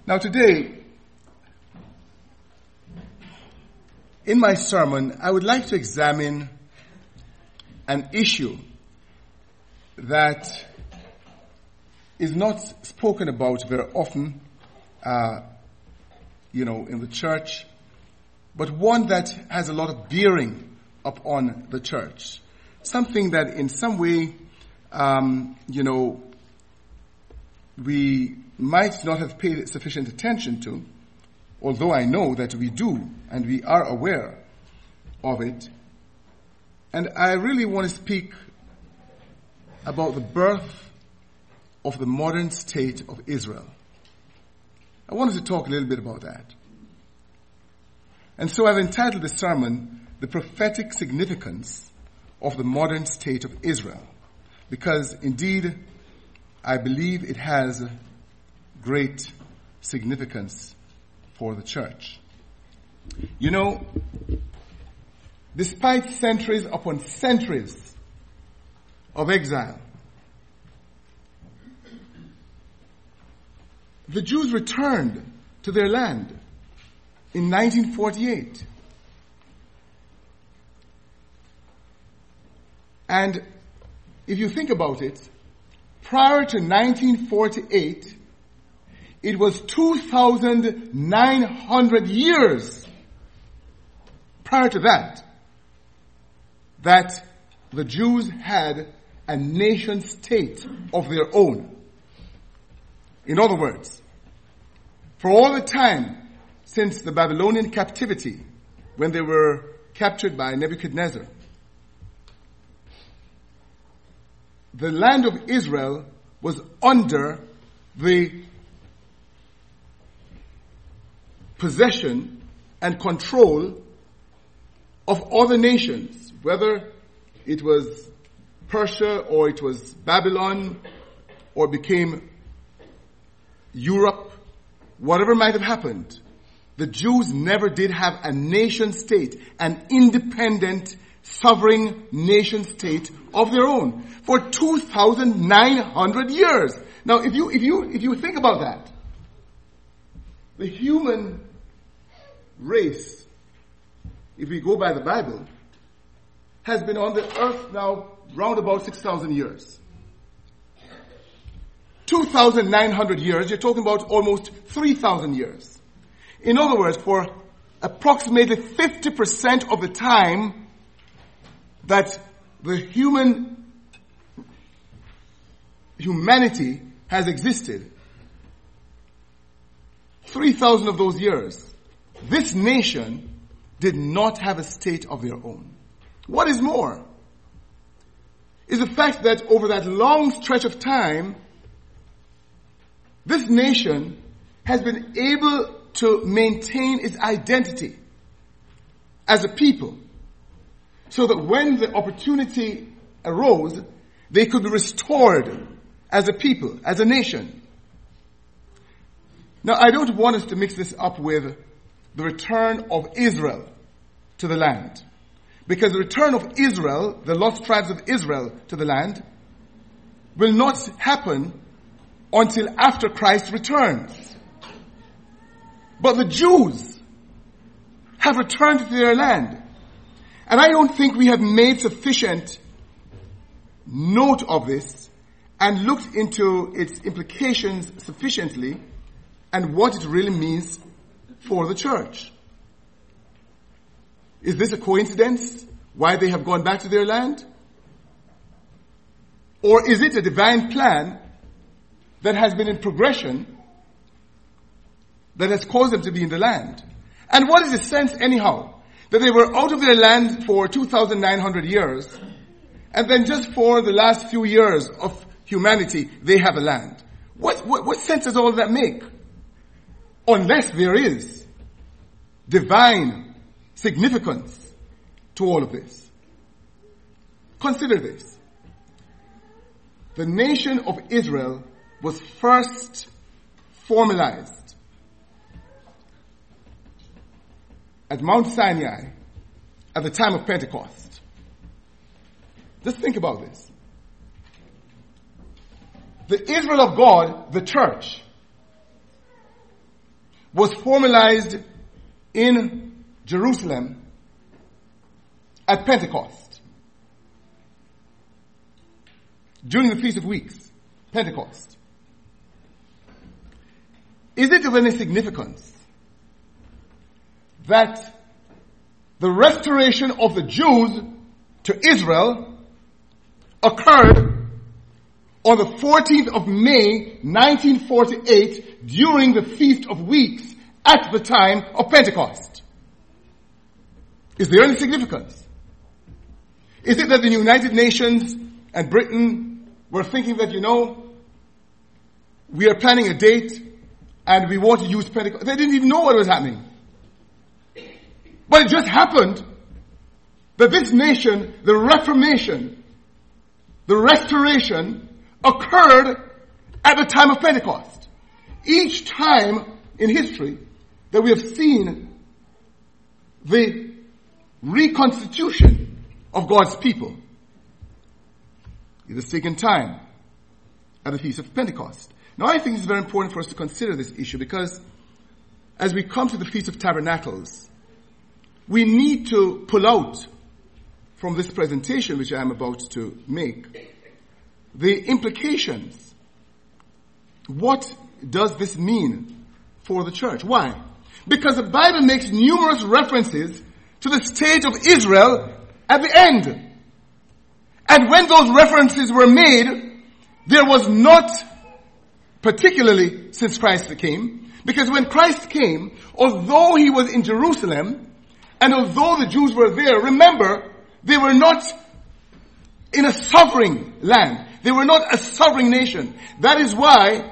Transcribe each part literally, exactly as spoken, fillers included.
Now today, in my sermon, I would like to examine an issue that is not spoken about very often, uh, you know, in the church, but one that has a lot of bearing upon the church. Something that in some way, um, you know, we might not have paid sufficient attention to, although I know that we do and we are aware of it. And I really want to speak about the birth of the modern state of Israel. I wanted to talk a little bit about that. And so I've entitled the sermon, The Prophetic Significance of the Modern State of Israel, because indeed I believe it has great significance for the church. You know, despite centuries upon centuries of exile, the Jews returned to their land in nineteen forty-eight. And if you think about it, prior to nineteen forty-eight, it was two thousand nine hundred years prior to that, that the Jews had a nation state of their own. In other words, for all the time since the Babylonian captivity, when they were captured by Nebuchadnezzar, the land of Israel was under the possession and control of other nations, whether it was Persia or it was Babylon or became Europe, whatever might have happened. The Jews never did have a nation state, an independent, sovereign nation state of their own for two thousand nine hundred years. Now, if you, if you, if you think about that, the human race, if we go by the Bible, has been on the earth now round about six thousand years. two thousand nine hundred years, you're talking about almost three thousand years. In other words, for approximately fifty percent of the time that the human humanity has existed, three thousand of those years, this nation did not have a state of their own. What is more is the fact that over that long stretch of time, this nation has been able to maintain its identity as a people, so that when the opportunity arose, they could be restored as a people, as a nation. Now, I don't want us to mix this up with the return of Israel to the land, because the return of Israel, the lost tribes of Israel to the land, will not happen until after Christ returns. But the Jews have returned to their land. And I don't think we have made sufficient note of this and looked into its implications sufficiently and what it really means for the church. Is this a coincidence why they have gone back to their land? Or is it a divine plan that has been in progression that has caused them to be in the land? And what is the sense anyhow that they were out of their land for two thousand nine hundred years, and then just for the last few years of humanity they have a land? What, what, what sense does all of that make? Unless there is divine significance to all of this. Consider this. The nation of Israel was first formalized at Mount Sinai at the time of Pentecost. Just think about this. The Israel of God, the church, was formalized in Jerusalem at Pentecost. During the Feast of Weeks, Pentecost. Is it of any significance that the restoration of the Jews to Israel occurred on the fourteenth of May, nineteen forty-eight, during the Feast of Weeks at the time of Pentecost? Is there any significance? Is it that the United Nations and Britain were thinking that, you know, we are planning a date and we want to use Pentecost? They didn't even know what was happening. But it just happened that this nation, the Reformation, the restoration, occurred at the time of Pentecost. Each time in history that we have seen the reconstitution of God's people, it has taken time at the Feast of Pentecost. Now I think it's very important for us to consider this issue, because as we come to the Feast of Tabernacles, we need to pull out from this presentation, which I am about to make, the implications. What does this mean for the church? Why? Because the Bible makes numerous references to the state of Israel at the end. And when those references were made, there was not, particularly since Christ came, because when Christ came, although he was in Jerusalem, and although the Jews were there, remember, they were not in a sovereign land. They were not a sovereign nation. That is why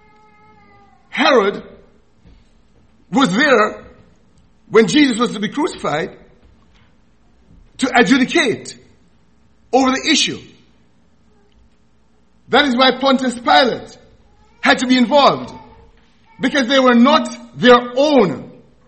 Herod was there when Jesus was to be crucified to adjudicate over the issue. That is why Pontius Pilate had to be involved, because they were not their own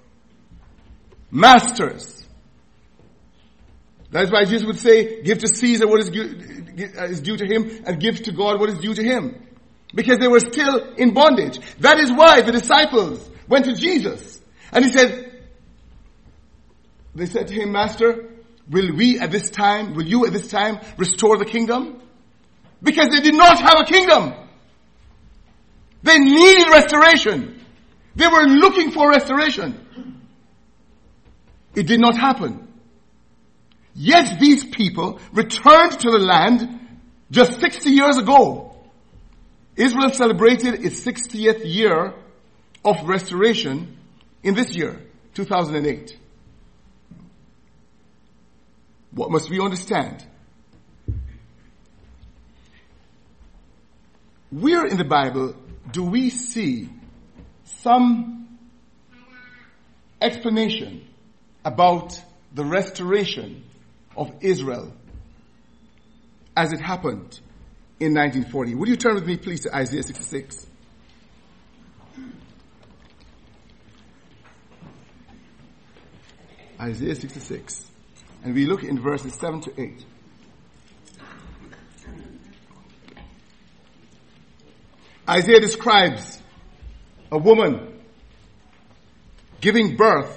masters. That is why Jesus would say, give to Caesar what is due to him, and give to God what is due to him. Because they were still in bondage. That is why the disciples went to Jesus. And he said, they said to him, Master, will we at this time, will you at this time restore the kingdom? Because they did not have a kingdom. They needed restoration. They were looking for restoration. It did not happen. Yet these people returned to the land just sixty years ago. Israel celebrated its sixtieth year of restoration in this year, two thousand eight. What must we understand? Where in the Bible do we see some explanation about the restoration of Israel as it happened in nineteen forty? Would you turn with me, please, to Isaiah sixty-six? Isaiah sixty-six. And we look in verses seven to eight. Isaiah describes a woman giving birth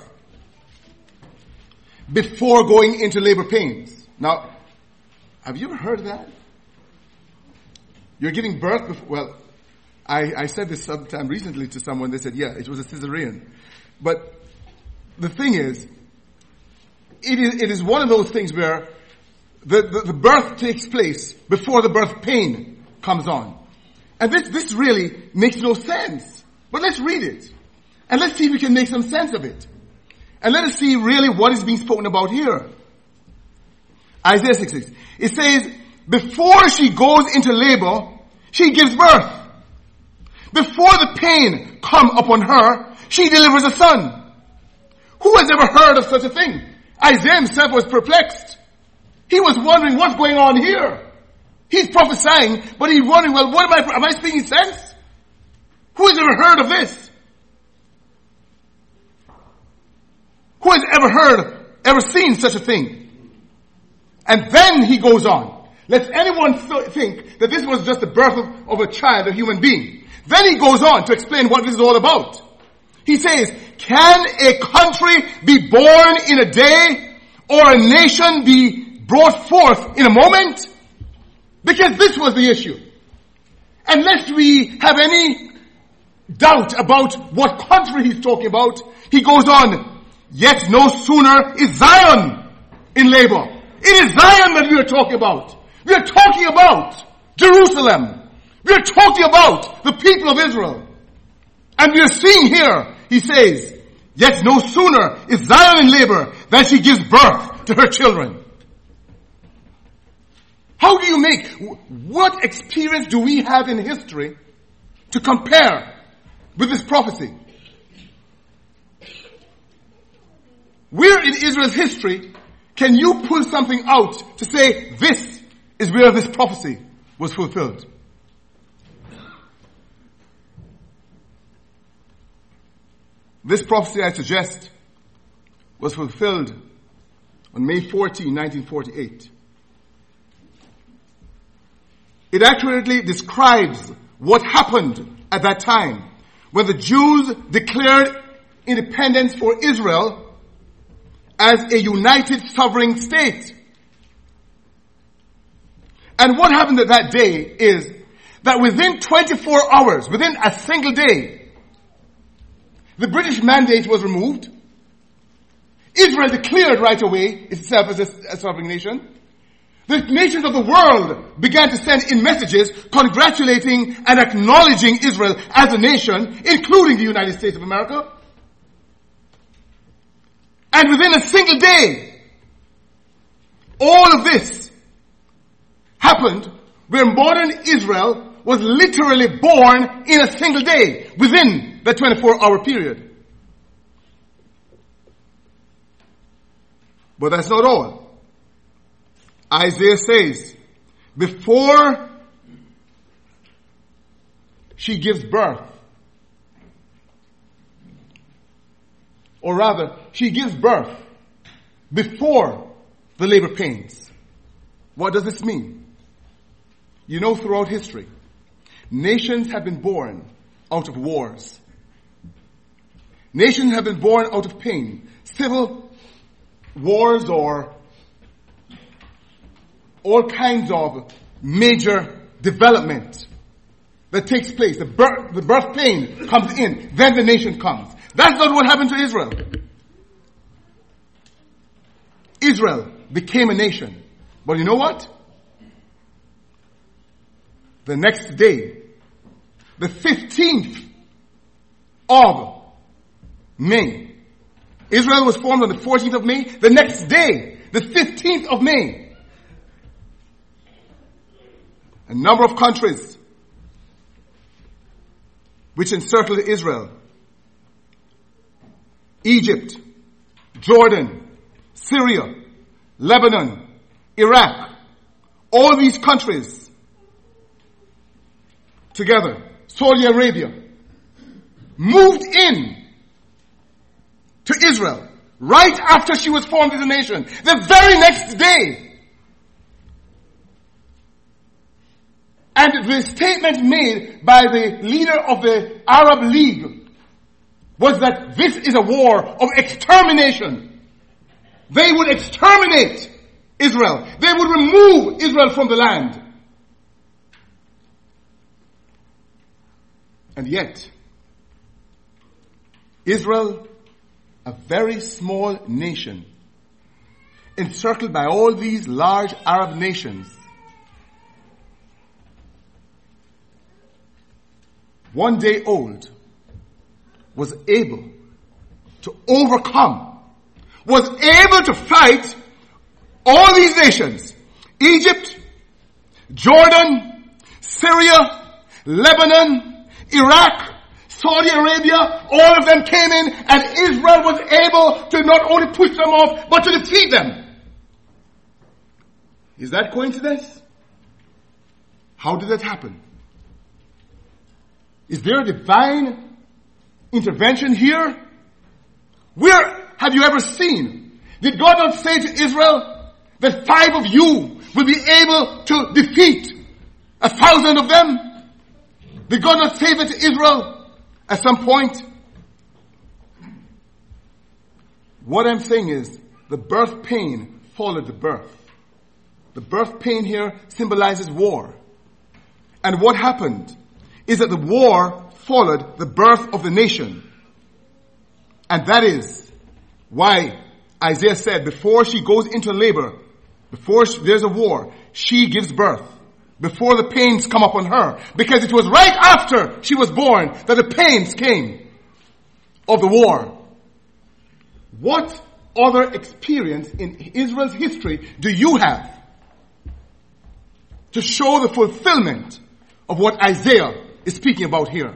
before going into labor pains. Now, have you ever heard of that? You're giving birth before, well, I, I said this sometime recently to someone. They said, yeah, it was a cesarean. But the thing is, it is, it is one of those things where the, the, the birth takes place before the birth pain comes on. And this, this really makes no sense. But let's read it. And let's see if we can make some sense of it. And let us see really what is being spoken about here. Isaiah sixty-six. It says, before she goes into labor, she gives birth. Before the pain come upon her, she delivers a son. Who has ever heard of such a thing? Isaiah himself was perplexed. He was wondering what's going on here. He's prophesying, but he's wondering, well, what am I, am I speaking sense? Who has ever heard of this? Who has ever heard, ever seen such a thing? And then he goes on. Let anyone th- think that this was just the birth of, of a child, a human being. Then he goes on to explain what this is all about. He says, can a country be born in a day or a nation be brought forth in a moment? Because this was the issue. And lest we have any doubt about what country he's talking about, he goes on, yet no sooner is Zion in labor. It is Zion that we are talking about. We are talking about Jerusalem. We are talking about the people of Israel. And we are seeing here, he says, yet no sooner is Zion in labor than she gives birth to her children. How do you make, what experience do we have in history to compare with this prophecy? Where in Israel's history can you pull something out to say this is where this prophecy was fulfilled? This prophecy, I suggest, was fulfilled on May fourteenth, nineteen forty-eight. It accurately describes what happened at that time when the Jews declared independence for Israel as a united sovereign state. And what happened at that day is that within twenty-four hours, within a single day, the British mandate was removed. Israel declared right away itself as a, a sovereign nation. The nations of the world began to send in messages congratulating and acknowledging Israel as a nation, including the United States of America. And within a single day, all of this happened where modern Israel was literally born in a single day within the twenty-four hour period. But that's not all. Isaiah says, before she gives birth, or rather, she gives birth before the labor pains. What does this mean? You know, throughout history, nations have been born out of wars. Nations have been born out of pain. Civil wars or all kinds of major development that takes place. The birth, the birth pain comes in, then the nation comes. That's not what happened to Israel. Israel became a nation. But you know what? The next day, the fifteenth of May, Israel was formed on the fourteenth of May. The next day, the fifteenth of May, a number of countries which encircled Israel, Egypt, Jordan, Syria, Lebanon, Iraq, all these countries together, Saudi Arabia, moved in to Israel right after she was formed as a nation. The very next day. And the statement made by the leader of the Arab League was that this is a war of extermination. They would exterminate Israel. They would remove Israel from the land. And yet, Israel, a very small nation, encircled by all these large Arab nations, one day old, was able to overcome, was able to fight all these nations, Egypt, Jordan, Syria, Lebanon, Iraq, Saudi Arabia, all of them came in and Israel was able to not only push them off, but to defeat them. Is that coincidence? How did that happen? Is there a divine intervention here? Where have you ever seen? Did God not say to Israel that five of you will be able to defeat a thousand of them? Did God not say that to Israel at some point? What I'm saying is the birth pain followed the birth. The birth pain here symbolizes war. And what happened is that the war followed the birth of the nation. And that is why Isaiah said before she goes into labor, before she, there's a war, she gives birth. Before the pains come upon her. Because it was right after she was born that the pains came of the war. What other experience in Israel's history do you have to show the fulfillment of what Isaiah is speaking about here?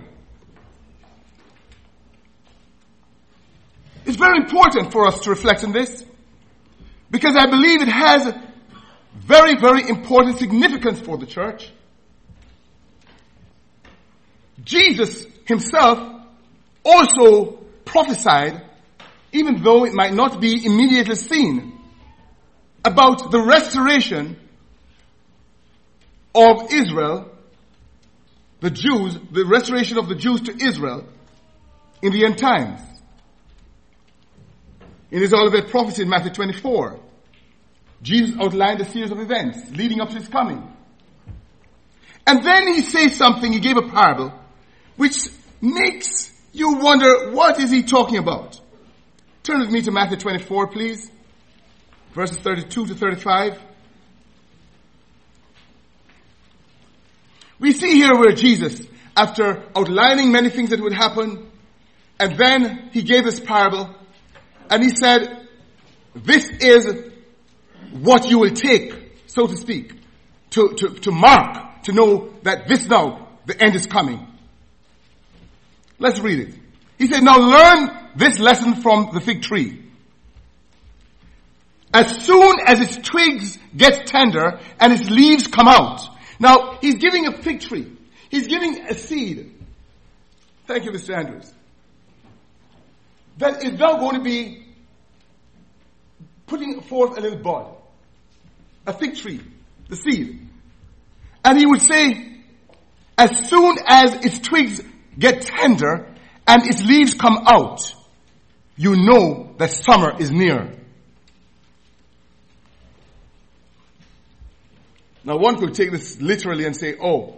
It's very important for us to reflect on this, because I believe it has very, very important significance for the church. Jesus himself also prophesied, even though it might not be immediately seen, about the restoration of Israel, the Jews, the restoration of the Jews to Israel in the end times. In his Olivet prophecy in Matthew twenty-four, Jesus outlined a series of events leading up to his coming. And then he says something, he gave a parable, which makes you wonder, what is he talking about? Turn with me to Matthew twenty-four, please. Verses thirty-two to thirty-five. We see here where Jesus, after outlining many things that would happen, and then he gave this parable, and he said, this is what you will take, so to speak, to, to, to mark, to know that this now, the end is coming. Let's read it. He said, now learn this lesson from the fig tree. As soon as its twigs get tender and its leaves come out. Now, he's giving a fig tree. He's giving a seed. Thank you, Mister Andrews. That is now going to be putting forth a little bud. A fig tree. The seed. And he would say, as soon as its twigs get tender and its leaves come out, you know that summer is near. Now one could take this literally and say, oh,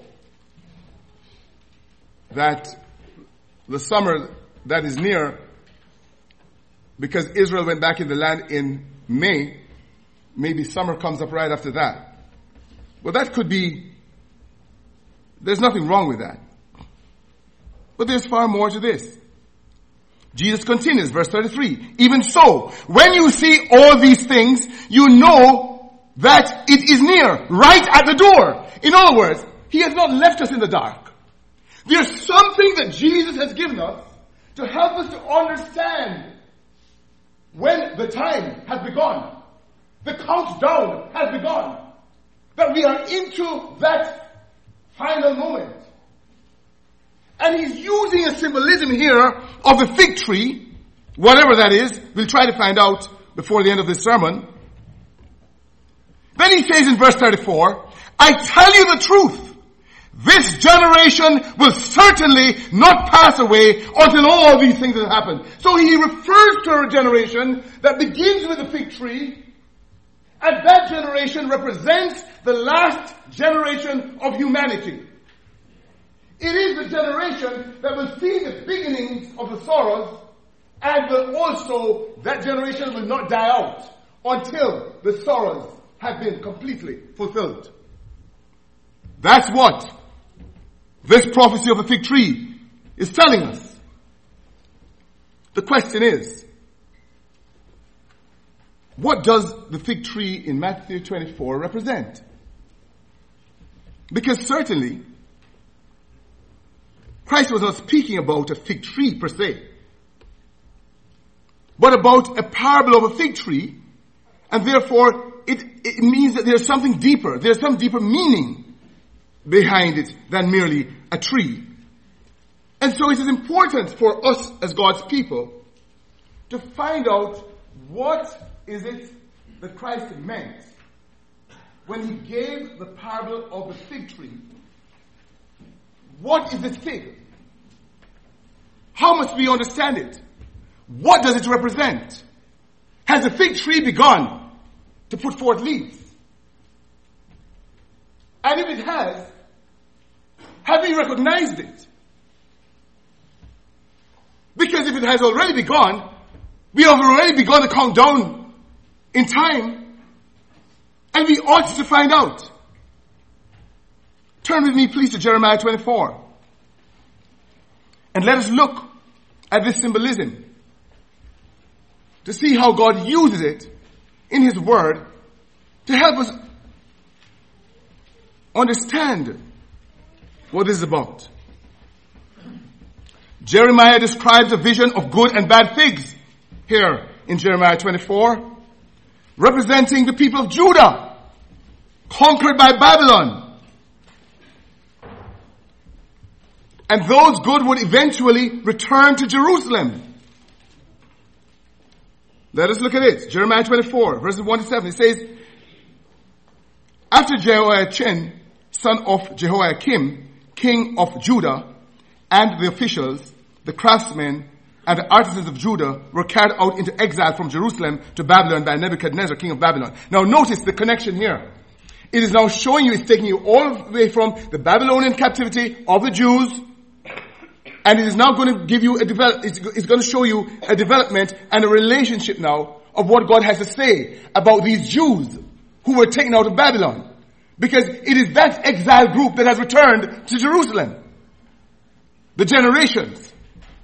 that the summer that is near, because Israel went back in the land in May, maybe summer comes up right after that. Well, that could be, there's nothing wrong with that. But there's far more to this. Jesus continues, verse thirty-three. Even so, when you see all these things, you know that it is near, right at the door. In other words, he has not left us in the dark. There's something that Jesus has given us to help us to understand when the time has begun. The countdown has begun. That we are into that final moment. And he's using a symbolism here of the fig tree, whatever that is. We'll try to find out before the end of this sermon. Then he says in verse thirty-four, I tell you the truth, this generation will certainly not pass away until all these things have happened. So he refers to a generation that begins with the fig tree, and that generation represents the last generation of humanity. It is the generation that will see the beginnings of the sorrows, and will also, that generation will not die out until the sorrows have been completely fulfilled. That's what this prophecy of the fig tree is telling us. The question is, what does the fig tree in Matthew twenty-four represent? Because certainly, Christ was not speaking about a fig tree per se, but about a parable of a fig tree, and therefore it, it means that there's something deeper, there's some deeper meaning behind it than merely a tree. And so it is important for us as God's people to find out what is it that Christ meant when he gave the parable of the fig tree. What is this fig? How must we understand it? What does it represent? Has the fig tree begun to put forth leaves? And if it has, have we recognized it? Because if it has already begun, we have already begun to count down in time, and we ought to find out. Turn with me, please, to Jeremiah twenty-four. And let us look at this symbolism to see how God uses it in His Word to help us understand what this is about. Jeremiah describes a vision of good and bad figs here in Jeremiah twenty-four, representing the people of Judah, conquered by Babylon. And those good would eventually return to Jerusalem. Let us look at it. Jeremiah twenty-four, verses one to seven. It says, after Jehoiachin, son of Jehoiakim, king of Judah, and the officials, the craftsmen, and the artisans of Judah were carried out into exile from Jerusalem to Babylon by Nebuchadnezzar, king of Babylon. Now notice the connection here. It is now showing you, it's taking you all the way from the Babylonian captivity of the Jews, and it is now going to give you a develop, it's, it's going to show you a development and a relationship now of what God has to say about these Jews who were taken out of Babylon. Because it is that exile group that has returned to Jerusalem. The generations.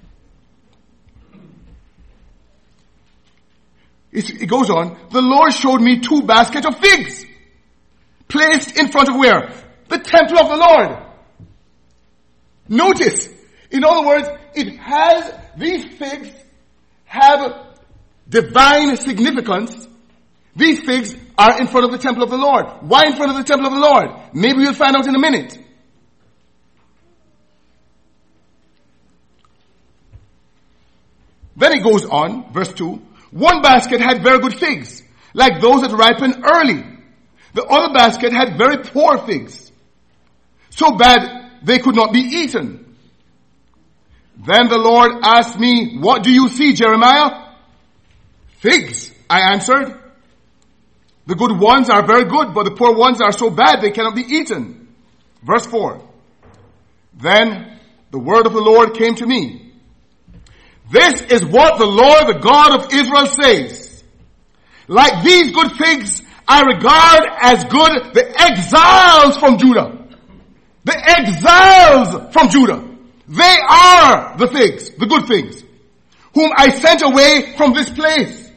It, it goes on. The Lord showed me two baskets of figs placed in front of where? The temple of the Lord. Notice. In other words, it has, these figs have divine significance. These figs are in front of the temple of the Lord. Why in front of the temple of the Lord? Maybe we'll find out in a minute. Then it goes on, verse two. One basket had very good figs, like those that ripen early. The other basket had very poor figs, so bad they could not be eaten. Then the Lord asked me, what do you see, Jeremiah? Figs, I answered. The good ones are very good, but the poor ones are so bad they cannot be eaten. Verse four. Then the word of the Lord came to me. This is what the Lord, the God of Israel, says. Like these good figs, I regard as good the exiles from Judah. The exiles from Judah. They are the figs, the good figs, whom I sent away from this place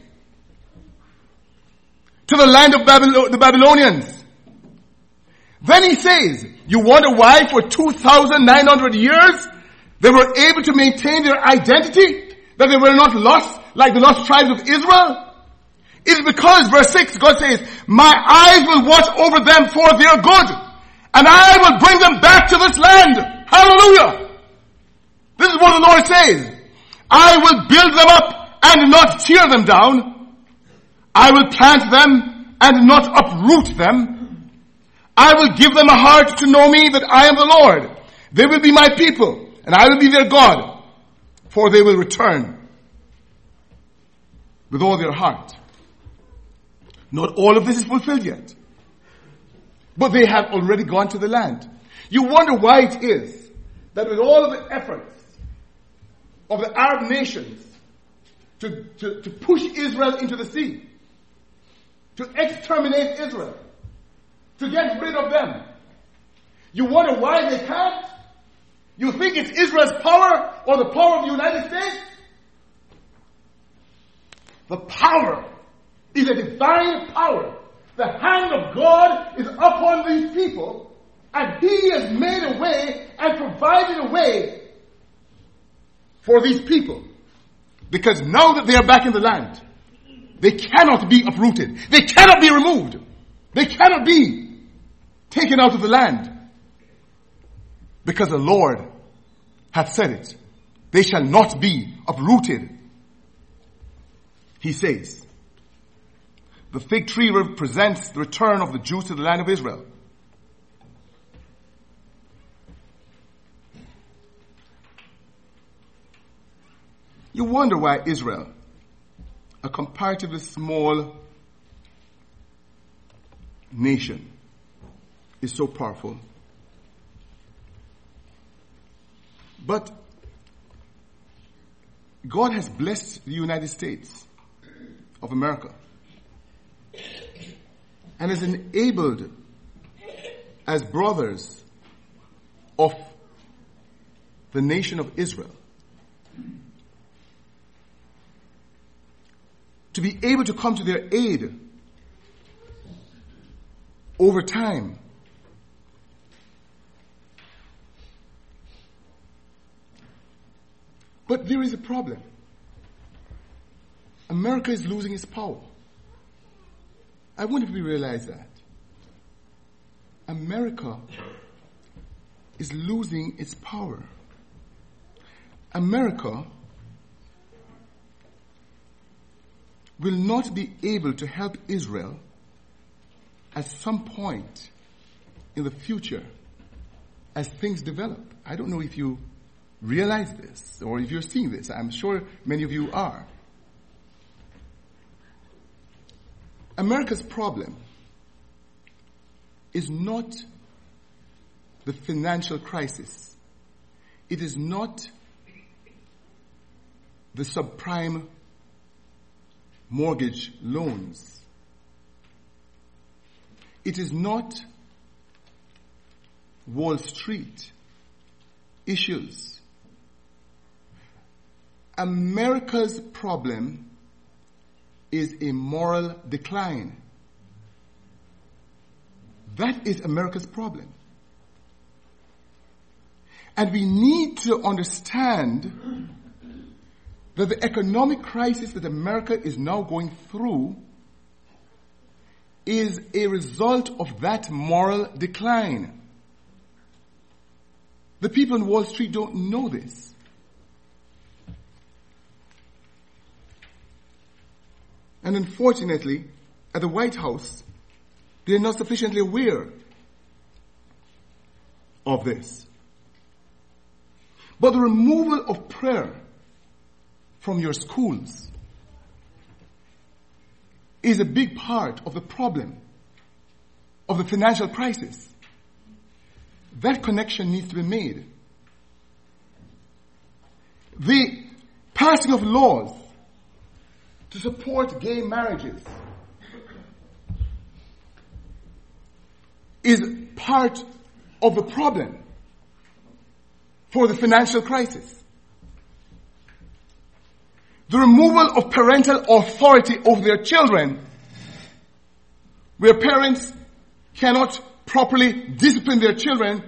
to the land of Babylo- the Babylonians. Then he says, you wonder why for two thousand nine hundred years they were able to maintain their identity, that they were not lost like the lost tribes of Israel? It is because, verse six, God says, my eyes will watch over them for their good, and I will bring them back to this land. Hallelujah! This is what the Lord says. I will build them up and not tear them down. I will plant them and not uproot them. I will give them a heart to know me that I am the Lord. They will be my people and I will be their God, for they will return with all their heart. Not all of this is fulfilled yet, but they have already gone to the land. You wonder why it is that with all of the efforts of the Arab nations to, to, to push Israel into the sea, to exterminate Israel, to get rid of them. You wonder why they can't? You think it's Israel's power or the power of the United States? The power is a divine power. The hand of God is upon these people, and He has made a way and provided a way for these people. Because now that they are back in the land, they cannot be uprooted. They cannot be removed. They cannot be taken out of the land. Because the Lord hath said it. They shall not be uprooted. He says, the fig tree represents the return of the Jews to the land of Israel. You wonder why Israel a comparatively small nation is so powerful. But God has blessed the United States of America and has enabled, as brothers of the nation of Israel, to be able to come to their aid over time. But there is a problem. America is losing its power. I wonder if we realize that. America is losing its power. America will not be able to help Israel at some point in the future as things develop. I don't know if you realize this or if you're seeing this. I'm sure many of you are. America's problem is not the financial crisis. It is not the subprime mortgage loans. It is not Wall Street issues. America's problem is a moral decline. That is America's problem. And we need to understand that the economic crisis that America is now going through is a result of that moral decline. The people on Wall Street don't know this. And unfortunately, at the White House, they are not sufficiently aware of this. But the removal of prayer from your schools is a big part of the problem of the financial crisis. That connection needs to be made. The passing of laws to support gay marriages is part of the problem for the financial crisis. The removal of parental authority over their children, where parents cannot properly discipline their children,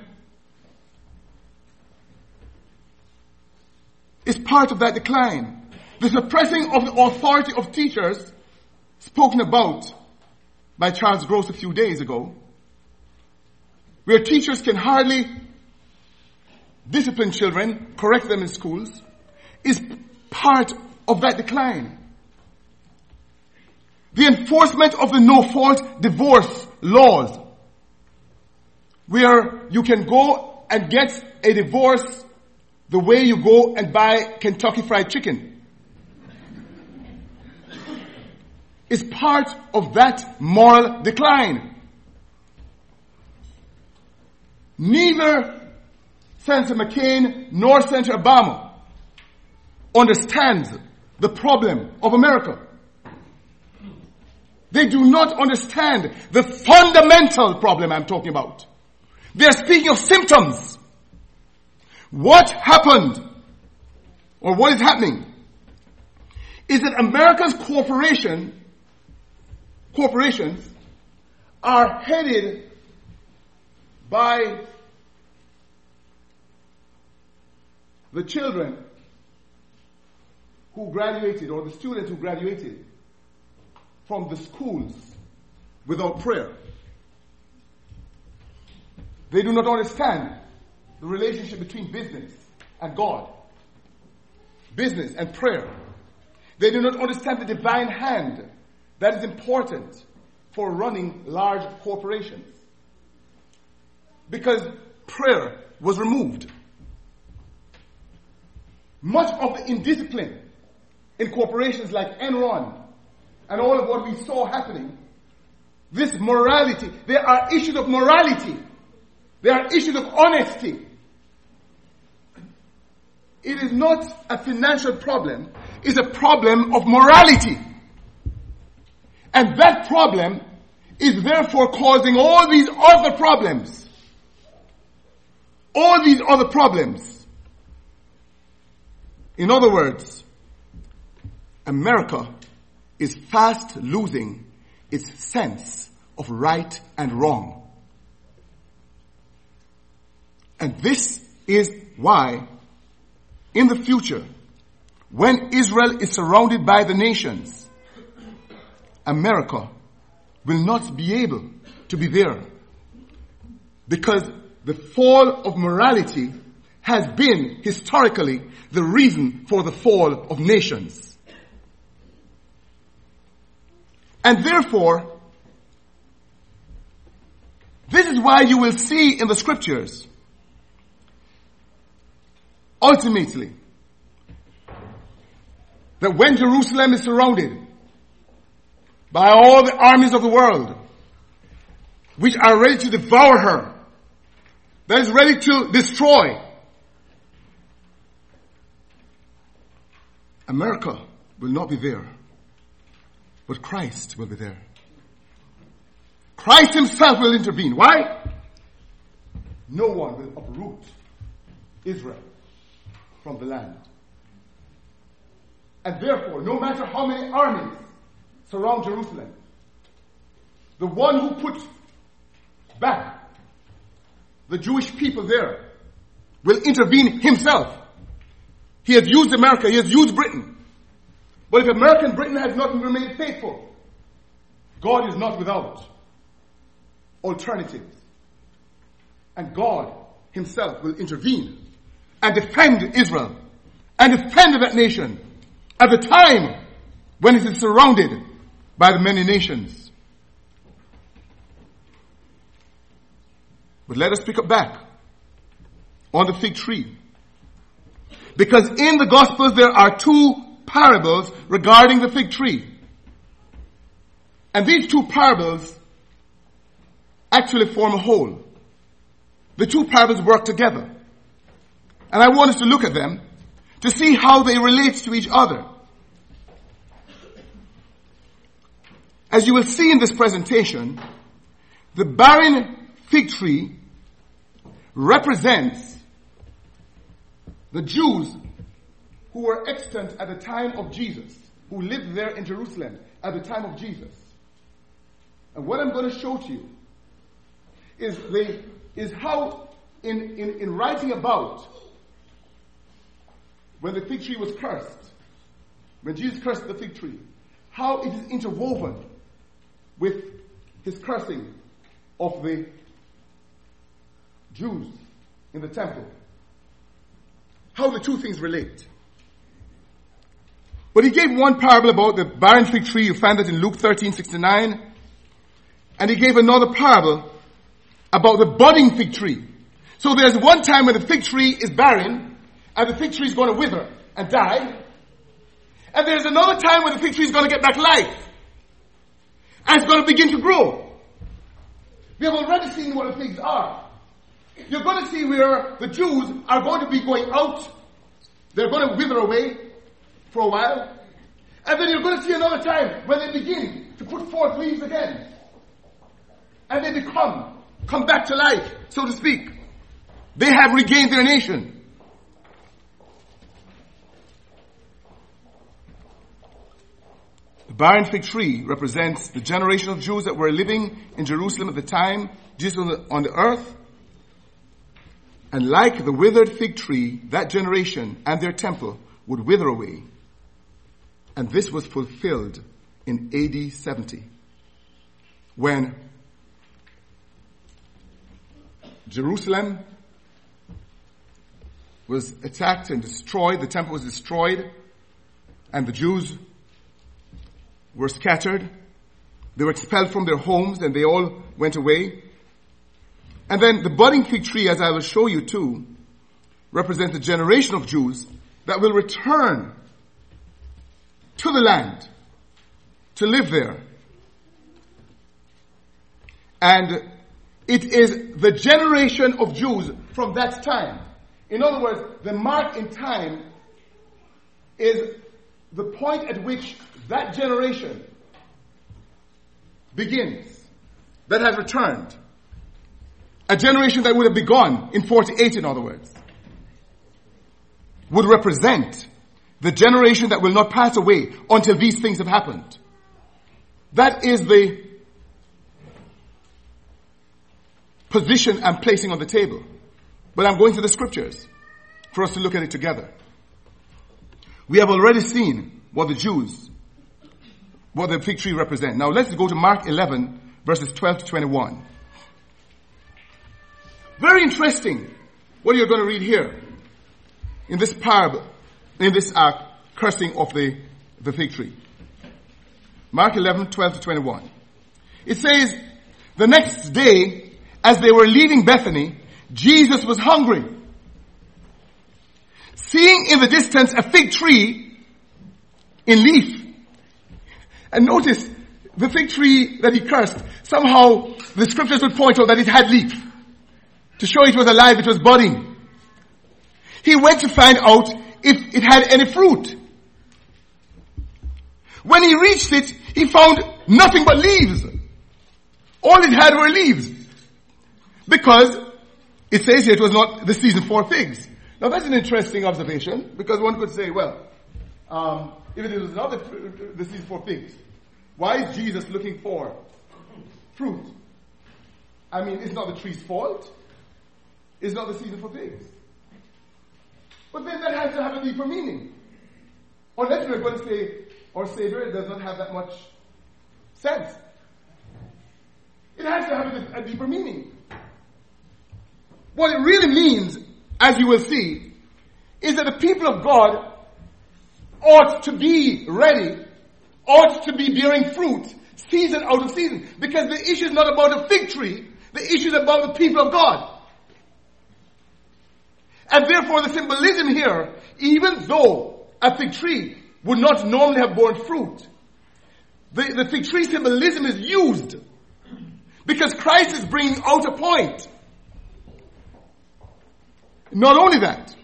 is part of that decline. The suppressing of the authority of teachers, spoken about by Charles Gross a few days ago, where teachers can hardly discipline children, correct them in schools, is part of that decline. The enforcement of the no-fault divorce laws, where you can go and get a divorce the way you go and buy Kentucky Fried Chicken, is part of that moral decline. Neither Senator McCain nor Senator Obama understands the problem of America. They do not understand the fundamental problem I'm talking about. They are speaking of symptoms. What happened, or what is happening, is that America's corporation, corporations are headed by the children who graduated, or the students who graduated from the schools without prayer. They do not understand the relationship between business and God, business and prayer. They do not understand the divine hand that is important for running large corporations, because prayer was removed. Much of the indiscipline in corporations like Enron and all of what we saw happening, this morality, there are issues of morality. There are issues of honesty. It is not a financial problem. It's a problem of morality. And that problem is therefore causing all these other problems. All these other problems. In other words, America is fast losing its sense of right and wrong. And this is why, in the future, when Israel is surrounded by the nations, America will not be able to be there. Because the fall of morality has been, historically, the reason for the fall of nations. And therefore, this is why you will see in the scriptures, ultimately, that when Jerusalem is surrounded by all the armies of the world, which are ready to devour her, that is ready to destroy, America will not be there, but Christ will be there. Christ himself will intervene. Why? No one will uproot Israel from the land. And therefore, no matter how many armies surround Jerusalem, the one who put back the Jewish people there will intervene himself. He has used America, he has used Britain. But if America and Britain has not remained faithful, God is not without alternatives. And God himself will intervene and defend Israel and defend that nation at the time when it is surrounded by the many nations. But let us pick up back on the fig tree. Because in the Gospels there are two parables regarding the fig tree. And these two parables actually form a whole. The two parables work together. And I want us to look at them to see how they relate to each other. As you will see in this presentation, the barren fig tree represents the Jews who were extant at the time of Jesus, who lived there in Jerusalem at the time of Jesus. And what I'm going to show to you is, the, is how in, in, in writing about when the fig tree was cursed, when Jesus cursed the fig tree, how it is interwoven with his cursing of the Jews in the temple. How the two things relate. But he gave one parable about the barren fig tree. You find that in Luke thirteen sixty-nine. And he gave another parable about the budding fig tree. So there's one time when the fig tree is barren and the fig tree is going to wither and die. And there's another time when the fig tree is going to get back life. And it's going to begin to grow. We have already seen what the figs are. You're going to see where the Jews are going to be going out. They're going to wither away for a while. And then you're going to see another time when they begin to put forth leaves again. And they become, come back to life, so to speak. They have regained their nation. The barren fig tree represents the generation of Jews that were living in Jerusalem at the time Jesus was on the earth. And like the withered fig tree, that generation and their temple would wither away. And this was fulfilled in A D seventy, when Jerusalem was attacked and destroyed, the temple was destroyed, and the Jews were scattered. They were expelled from their homes and they all went away. And then the budding fig tree, as I will show you too, represents a generation of Jews that will return to the land to live there. And it is the generation of Jews from that time. In other words, the mark in time is the point at which that generation begins, that has returned. A generation that would have begun in forty-eight, in other words, would represent the generation that will not pass away until these things have happened. That is the position I'm placing on the table. But I'm going to the scriptures for us to look at it together. We have already seen what the Jews, what the fig tree represent. Now let's go to Mark eleven, verses twelve to twenty-one. Very interesting what you're going to read here in this parable, in this uh, cursing of the, the fig tree. Mark eleven, twelve to twenty-one. It says, the next day, as they were leaving Bethany, Jesus was hungry. Seeing in the distance a fig tree in leaf. And notice, the fig tree that he cursed, somehow the scriptures would point out that it had leaf. To show it was alive, it was budding. He went to find out if it had any fruit. When he reached it, he found nothing but leaves. All it had were leaves. Because it says here it was not the season for figs. Now that's an interesting observation, because one could say, well, um, if it was not the, the season for figs, why is Jesus looking for fruit? I mean, it's not the tree's fault. It's not the season for figs. But then that has to have a deeper meaning. Unless we're going to say, or Savior, it does not have that much sense. It has to have a, a deeper meaning. What it really means, as you will see, is that the people of God ought to be ready, ought to be bearing fruit, season out of season. Because the issue is not about a fig tree, the issue is about the people of God. And therefore the symbolism here, even though a fig tree would not normally have borne fruit, the, the fig tree symbolism is used because Christ is bringing out a point. Not only that,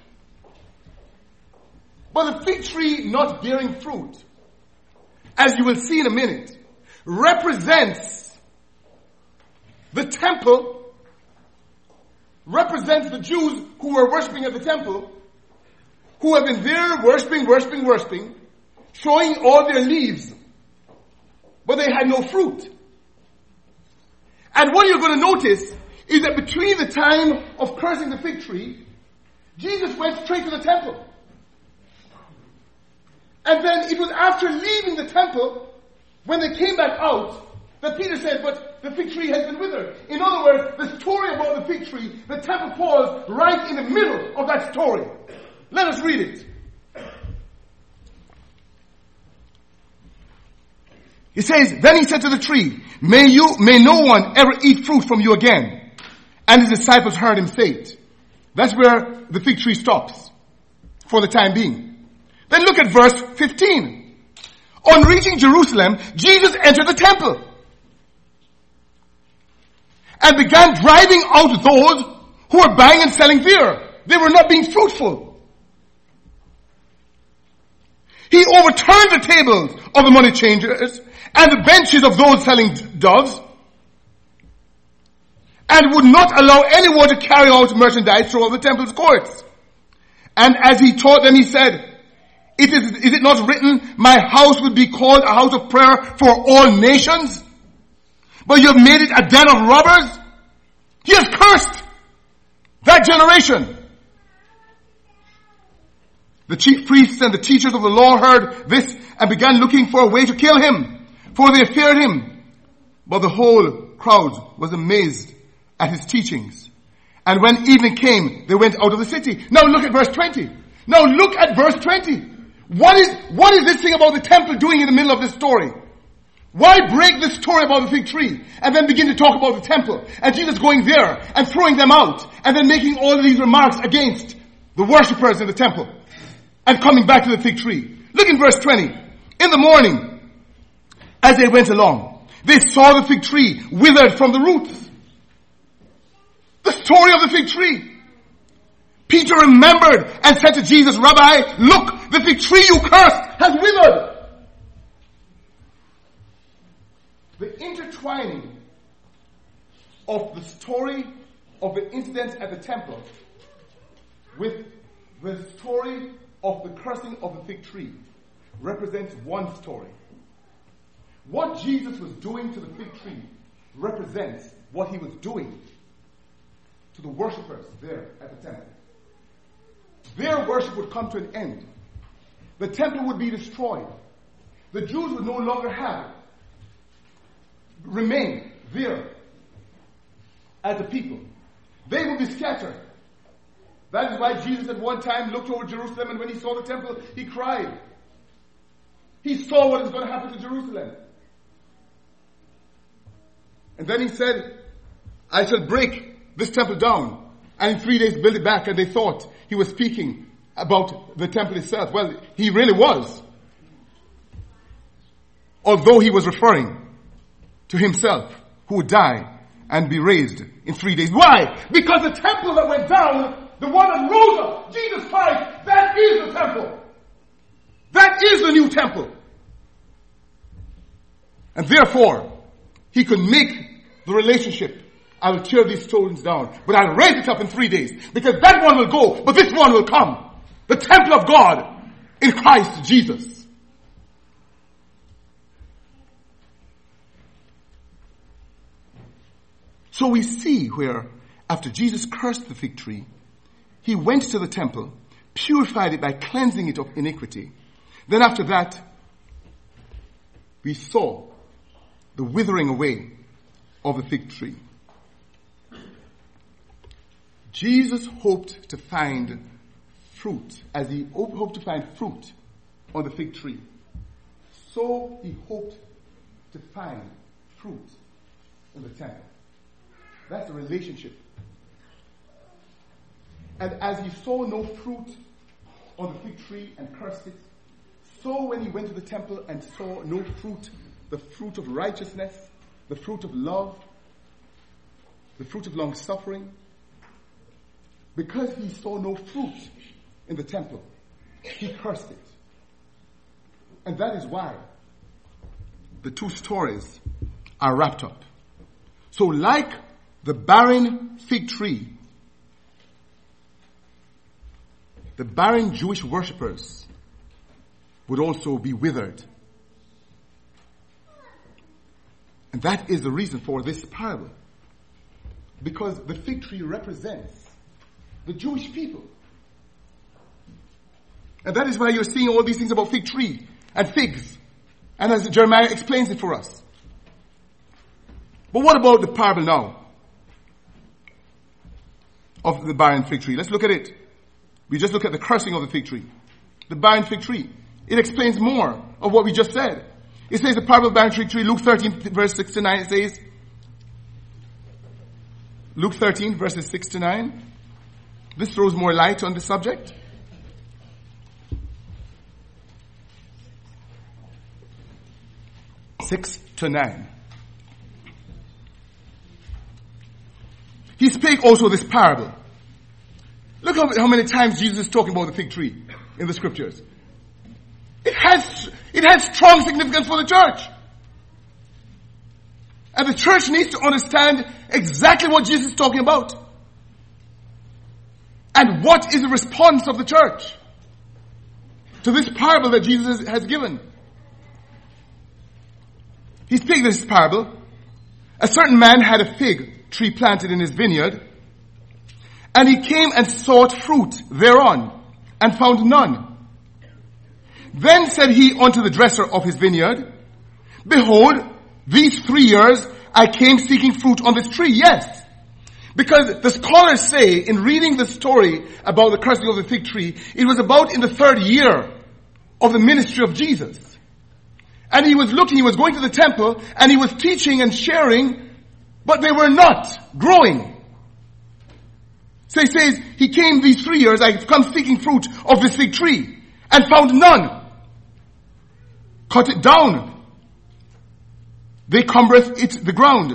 but the fig tree not bearing fruit, as you will see in a minute, represents the temple, represents the Jews who were worshipping at the temple, who have been there worshipping, worshipping, worshipping, showing all their leaves, but they had no fruit. And what you're going to notice is that between the time of cursing the fig tree, Jesus went straight to the temple. And then it was after leaving the temple, when they came back out, that Peter said, but the fig tree has been withered. In other words, the story about the fig tree, the temple falls right in the middle of that story. Let us read it. He says, then he said to the tree, may you, may no one ever eat fruit from you again. And his disciples heard him say it. That's where the fig tree stops for the time being. Then look at verse fifteen. On reaching Jerusalem, Jesus entered the temple and began driving out those who were buying and selling there. They were not being fruitful. He overturned the tables of the money changers and the benches of those selling doves, and would not allow anyone to carry out merchandise through all the temple's courts. And as he taught them, he said, it is, is it not written, my house will be called a house of prayer for all nations? But you have made it a den of robbers? He has cursed that generation. The chief priests and the teachers of the law heard this and began looking for a way to kill him, for they feared him. But the whole crowd was amazed at his teachings. And when evening came, they went out of the city. Now look at verse twenty. Now look at verse twenty. What is, what is this thing about the temple doing in the middle of this story? Why break this story about the fig tree and then begin to talk about the temple and Jesus going there and throwing them out and then making all of these remarks against the worshippers in the temple and coming back to the fig tree? Look in verse twenty. In the morning, as they went along, they saw the fig tree withered from the roots. The story of the fig tree. Peter remembered and said to Jesus, Rabbi, look, the fig tree you cursed has withered. The intertwining of the story of the incident at the temple with the story of the cursing of the fig tree represents one story. What Jesus was doing to the fig tree represents what he was doing to the worshippers there at the temple. Their worship would come to an end. The temple would be destroyed. The Jews would no longer have it. Remain there as a people. They would be scattered. That is why Jesus at one time looked over Jerusalem, and when he saw the temple, he cried. He saw what is going to happen to Jerusalem. And then he said, I shall break this temple down and in three days build it back. And they thought he was speaking about the temple itself. Well, he really was. Although he was referring to himself, who would die and be raised in three days. Why? Because the temple that went down, the one that rose up, Jesus Christ, that is the temple. That is the new temple. And therefore, he could make the relationship. I will tear these stones down, but I'll raise it up in three days. Because that one will go, but this one will come. The temple of God in Christ Jesus. So we see where, after Jesus cursed the fig tree, he went to the temple, purified it by cleansing it of iniquity. Then after that, we saw the withering away of the fig tree. Jesus hoped to find fruit, as he hoped to find fruit on the fig tree. So he hoped to find fruit in the temple. That's a relationship. And as he saw no fruit on the fig tree and cursed it, so when he went to the temple and saw no fruit, the fruit of righteousness, the fruit of love, the fruit of long suffering, because he saw no fruit in the temple, he cursed it. And that is why the two stories are wrapped up. So like the barren fig tree, the barren Jewish worshippers would also be withered. And that is the reason for this parable. Because the fig tree represents the Jewish people. And that is why you're seeing all these things about fig tree and figs. And as Jeremiah explains it for us. But what about the parable now of the barren fig tree? Let's look at it. We just look at the cursing of the fig tree. The barren fig tree. It explains more of what we just said. It says the parable of the barren fig tree, Luke thirteen, verse six to nine, it says, Luke thirteen, verses six to nine. This throws more light on the subject. Six to nine. He spake also this parable. Look how, how many times Jesus is talking about the fig tree in the scriptures. It has, it has strong significance for the church. And the church needs to understand exactly what Jesus is talking about. And what is the response of the church to this parable that Jesus has given? He spake this parable. A certain man had a fig tree planted in his vineyard, and he came and sought fruit thereon, and found none. Then said he unto the dresser of his vineyard, Behold, these three years I came seeking fruit on this tree. Yes. Because the scholars say, in reading the story about the cursing of the fig tree, it was about in the third year of the ministry of Jesus. And he was looking, he was going to the temple, and he was teaching and sharing, but they were not growing. So he says, he came these three years, I've come seeking fruit of this fig tree, and found none. Cut it down. they cumbereth it the ground.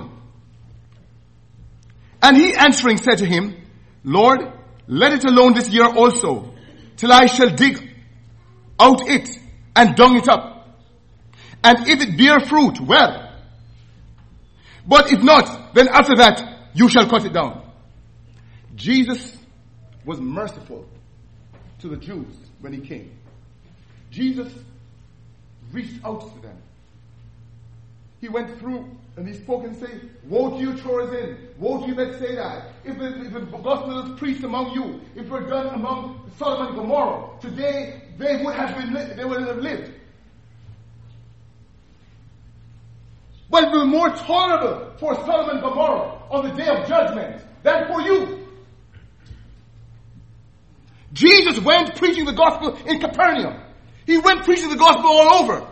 And he answering said to him, Lord, let it alone this year also, till I shall dig out it and dung it up. And if it bear fruit, well. But if not, then after that you shall cut it down. Jesus was merciful to the Jews when he came. Jesus reached out to them. He went through and he spoke and said, woe to you, Chorazin, woe to you that say that. If the, if the gospel is preached among you, if it were done among Sodom and Gomorrah, today they would have been li- they would have lived. But it will be more tolerable for Sodom and Gomorrah on the day of judgment than for you. Jesus went preaching the gospel in Capernaum. He went preaching the gospel all over.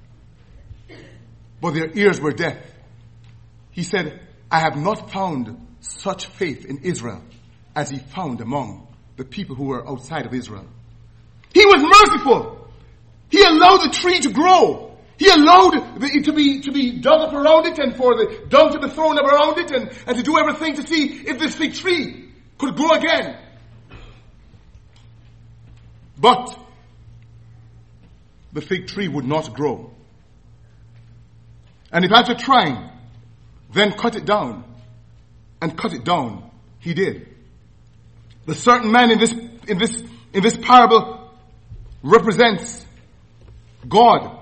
But their ears were deaf. He said, I have not found such faith in Israel as he found among the people who were outside of Israel. He was merciful. He allowed the tree to grow. He allowed the, it to be to be dug up around it and for the dung to be thrown up around it and, and to do everything to see if this fig tree could grow again. But the fig tree would not grow. And if after trying, then cut it down, and cut it down, he did. The certain man in this in this in this parable represents God.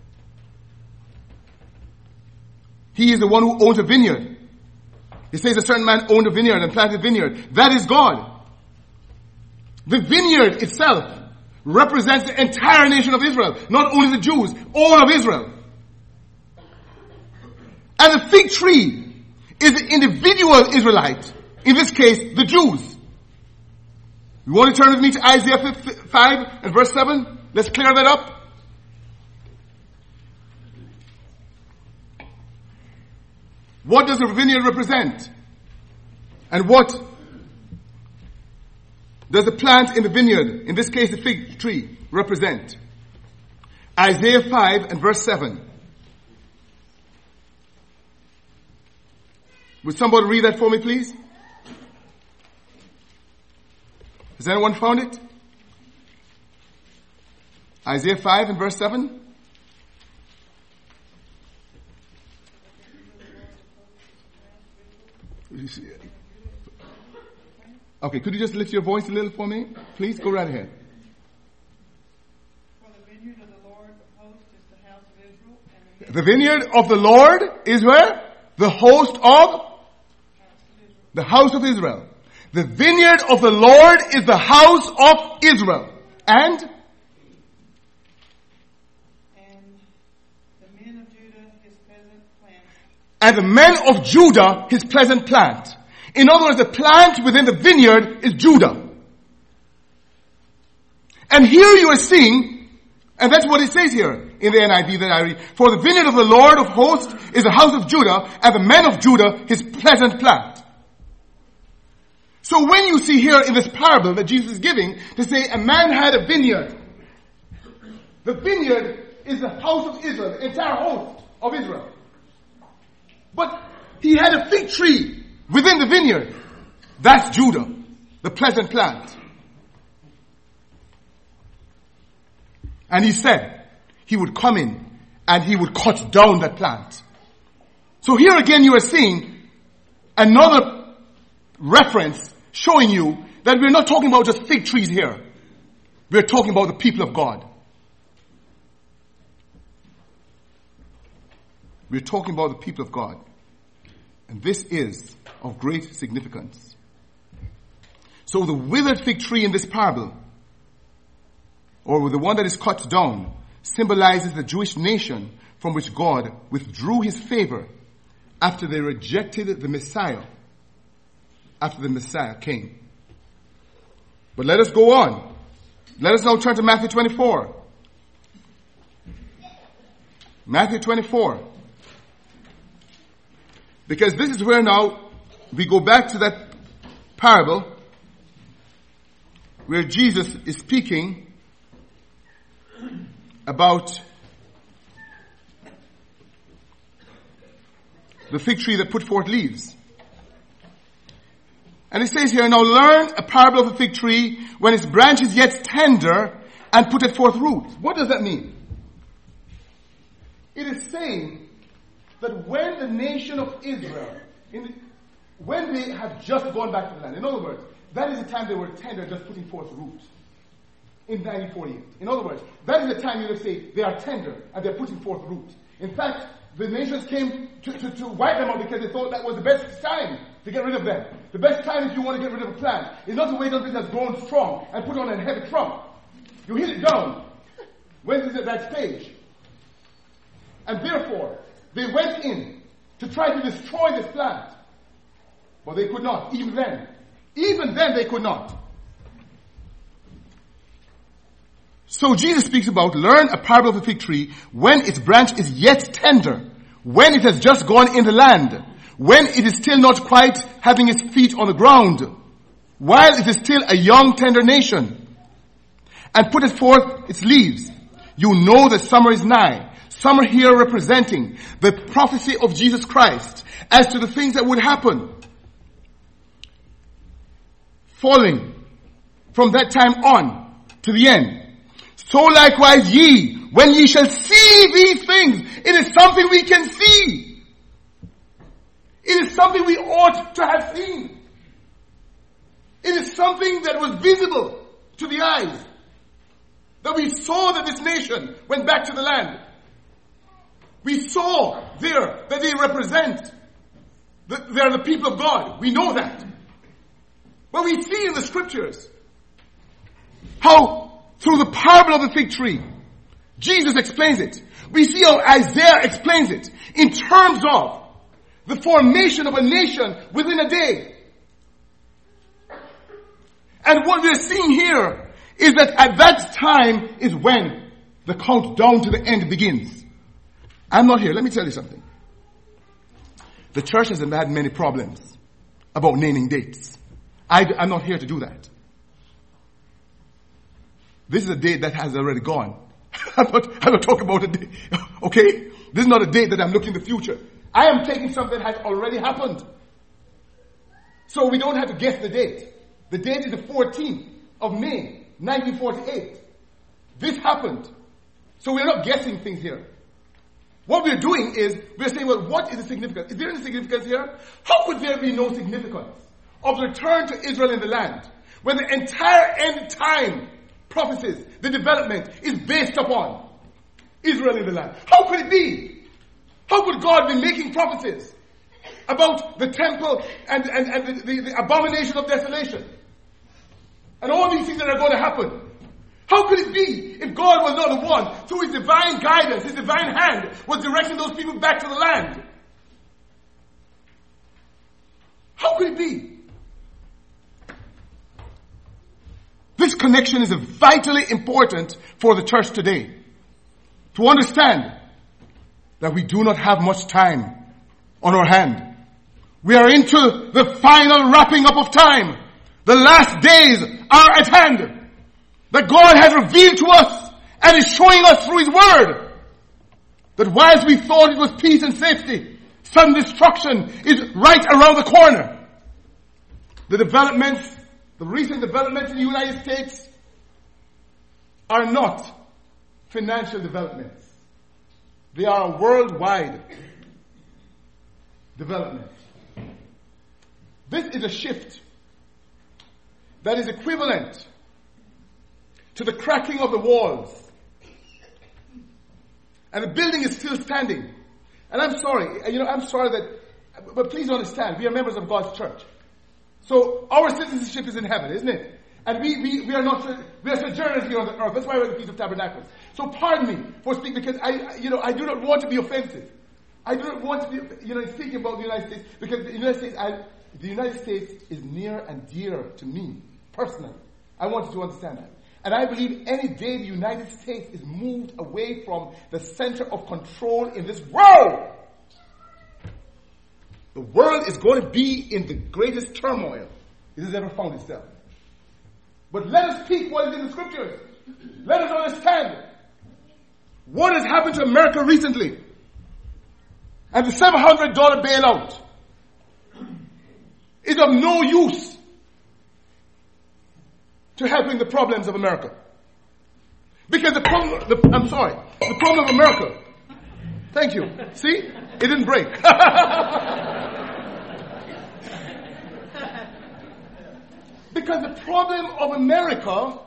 He is the one who owns a vineyard. He says a certain man owned a vineyard and planted a vineyard. That is God. The vineyard itself represents the entire nation of Israel, not only the Jews, all of Israel. And the fig tree is the individual Israelite, in this case, the Jews. You want to turn with me to Isaiah five and verse seven? Let's clear that up. What does the vineyard represent? And what does the plant in the vineyard, in this case the fig tree, represent? Isaiah five and verse seven. Would somebody read that for me, please? Has anyone found it? Isaiah five and verse seven. Okay, could you just lift your voice a little for me? Please, go right ahead. For the vineyard of the Lord of hosts is the house of Israel. And the, the vineyard of the Lord is where? The host of? The house of Israel. The vineyard of the Lord is the house of Israel. And? And the men of Judah his pleasant plant. And the men of Judah his pleasant plant. In other words, the plant within the vineyard is Judah. And here you are seeing, and that's what it says here in the N I V that I read. For the vineyard of the Lord of hosts is the house of Judah, and the men of Judah his pleasant plant. So when you see here in this parable that Jesus is giving, to say a man had a vineyard. The vineyard is the house of Israel, the entire host of Israel. But he had a fig tree within the vineyard. That's Judah, the pleasant plant. And he said he would come in and he would cut down that plant. So here again you are seeing another reference showing you that we're not talking about just fig trees here. We're talking about the people of God. We're talking about the people of God. And this is of great significance. So the withered fig tree in this parable, or the one that is cut down, symbolizes the Jewish nation from which God withdrew his favor after they rejected the Messiah, after the Messiah came. But let us go on. Let us now turn to Matthew twenty-four. Matthew twenty-four. Because this is where now we go back to that parable where Jesus is speaking about the fig tree that put forth leaves. And it says here, now learn a parable of a fig tree when its branch is yet tender and putteth forth roots. What does that mean? It is saying that when the nation of Israel, in the, when they have just gone back to the land, in other words, that is the time they were tender, just putting forth root. In nineteen forty-eight. In other words, that is the time you would say they are tender and they're putting forth root. In fact, the nations came to, to, to wipe them out because they thought that was the best time to get rid of them. The best time if you want to get rid of a plant is not to wait until it has grown strong and put on a heavy trunk. You hit it down when it's at that stage. And therefore, they went in to try to destroy this plant. But they could not, even then. Even then they could not. So Jesus speaks about, learn a parable of a fig tree when its branch is yet tender, when it has just gone in the land, when it is still not quite having its feet on the ground, while it is still a young tender nation, and putteth forth its leaves. You know that summer is nigh. Summer here representing the prophecy of Jesus Christ as to the things that would happen. Falling from that time on to the end. So likewise ye, when ye shall see these things, it is something we can see. It is something we ought to have seen. It is something that was visible to the eyes. That we saw that this nation went back to the land. We saw there that they represent, that they are the people of God. We know that. But we see in the scriptures how through the parable of the fig tree, Jesus explains it. We see how Isaiah explains it in terms of the formation of a nation within a day. And what we're seeing here is that at that time is when the countdown to the end begins. I'm not here. Let me tell you something. The church has had many problems about naming dates. I, I'm not here to do that. This is a date that has already gone. I'm not, I'm not talking about a date. Okay? This is not a date that I'm looking to the future. I am taking something that has already happened. So we don't have to guess the date. The date is the fourteenth of May, nineteen forty-eight. This happened. So we're not guessing things here. What we're doing is, we're saying, well, what is the significance? Is there any significance here? How could there be no significance of the return to Israel in the land when the entire end time prophecies, the development is based upon Israel in the land? How could it be? How could God be making prophecies about the temple and, and, and the, the, the abomination of desolation and all these things that are going to happen? How could it be if God was not the one, through his divine guidance, his divine hand, was directing those people back to the land? How could it be? This connection is vitally important for the church today. To understand that we do not have much time on our hand. We are into the final wrapping up of time. The last days are at hand. That God has revealed to us and is showing us through his word. That whilst we thought it was peace and safety, sudden destruction is right around the corner. The developments, the recent developments in the United States are not financial developments. They are a worldwide development. This is a shift that is equivalent to the cracking of the walls. And the building is still standing. And I'm sorry, you know, I'm sorry that, but please understand, we are members of God's church. So our citizenship is in heaven, isn't it? And we, we, we are not, we are sojourners here on the earth. That's why we're the Feast of Tabernacles. So pardon me for speaking, because I, you know, I do not want to be offensive. I do not want to be, you know, speaking about the United States, because the United States, I, the United States is near and dear to me, personally. I want you to understand that. And I believe any day the United States is moved away from the center of control in this world, the world is going to be in the greatest turmoil it has ever found itself. But let us speak what is in the scriptures. Let us understand what has happened to America recently. And the seven hundred dollars bailout is of no use to helping the problems of America. Because the problem, the, I'm sorry, the problem of America, thank you, see, it didn't break. Because the problem of America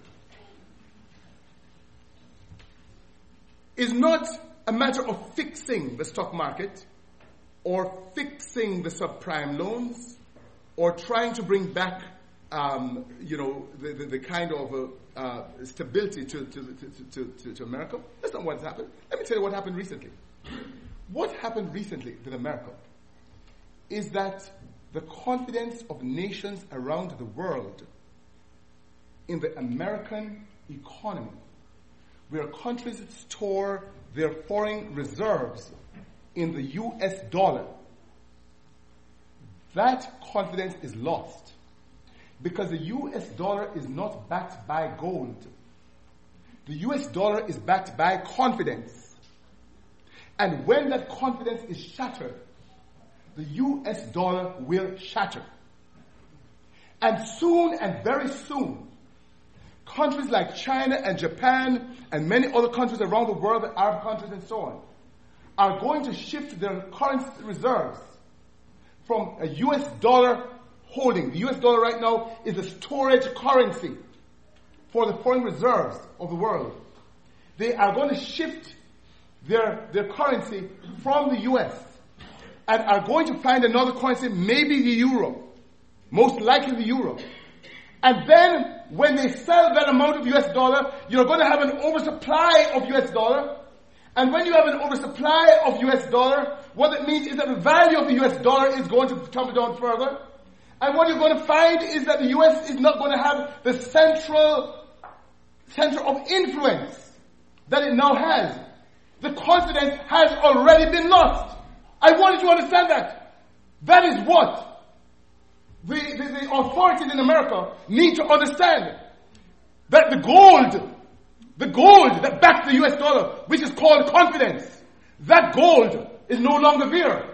is not a matter of fixing the stock market or fixing the subprime loans or trying to bring back, um, you know, the, the, the kind of uh, uh, stability to, to, to, to, to America. That's not what's happened. Let me tell you what happened recently. What happened recently with America is that the confidence of nations around the world in the American economy, where countries store their foreign reserves in the U S dollar, that confidence is lost because the U S dollar is not backed by gold. The U S dollar is backed by confidence. And when that confidence is shattered, the U S dollar will shatter. And soon and very soon, countries like China and Japan and many other countries around the world, the Arab countries and so on, are going to shift their currency reserves from a U S dollar holding. The U S dollar right now is a storage currency for the foreign reserves of the world. They are going to shift their, their currency from the U S and are going to find another currency, maybe the euro, most likely the euro. And then when they sell that amount of U S dollar, you're going to have an oversupply of U S dollar. And when you have an oversupply of U S dollar, what it means is that the value of the U S dollar is going to tumble down further. And what you're going to find is that the U S is not going to have the central center of influence that it now has. The confidence has already been lost. I want you to understand that. That is what the, the, the authorities in America need to understand. That the gold, the gold that backs the U S dollar, which is called confidence, that gold is no longer there.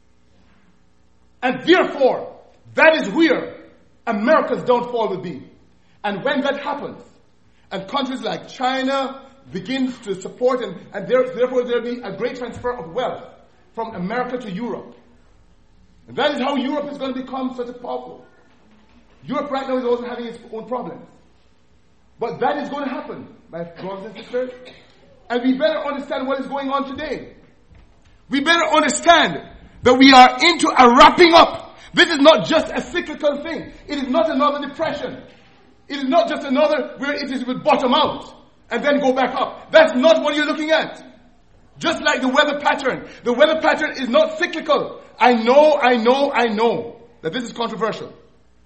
And therefore, that is where America's downfall will be. And when that happens, and countries like China begins to support, and, and there, therefore there will be a great transfer of wealth from America to Europe. And that is how Europe is going to become such a powerful. Europe right now is also having its own problems. But that is going to happen, my brothers and sisters. And we better understand what is going on today. We better understand that we are into a wrapping up. This is not just a cyclical thing. It is not another depression. It is not just another where it is will bottom out and then go back up. That's not what you're looking at. Just like the weather pattern. The weather pattern is not cyclical. I know, I know, I know that this is controversial.